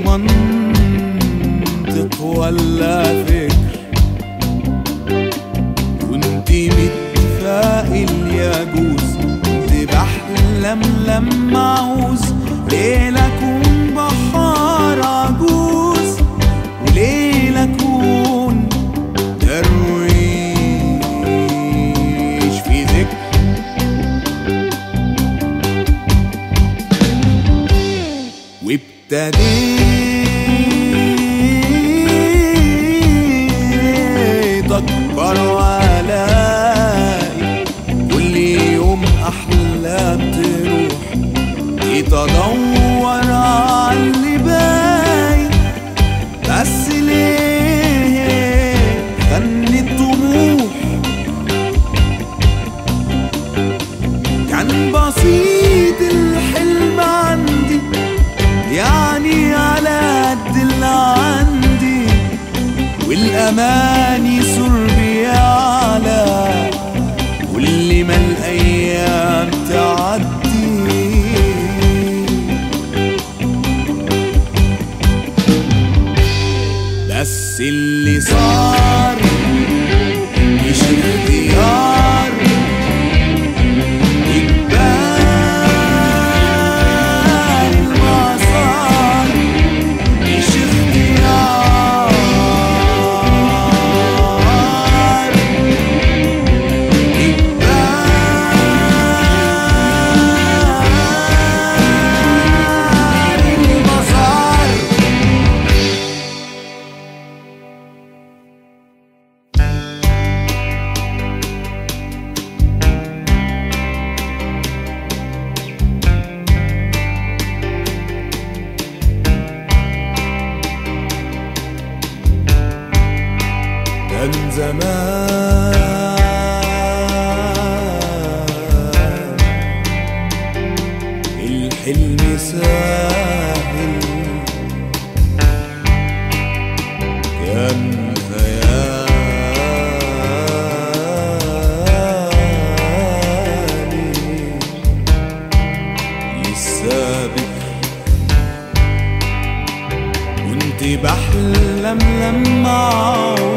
منطق ولا فكر، كنت متفائل يجوز، كنت بحلم لما عاوز ليلة أكون بحار عجوز، وليلة أكون درويش في ذكر. وابتديت أكبر وألاقي كل يوم أحلام تروح، بقيت أدور عاللي باين، بس ليه غني الطموح؟ كان بسيط الحلم عندي، يعني على قد اللي عندي، والأماني سور بيعلى كل ما الأيام تعدي. بس اللي صار مش اختيار، إجبار المسار مش اختيار، إجبار المسار. كان زمان الحلم ساهل، كان خيالي لسه بكر، كنت بحلم لما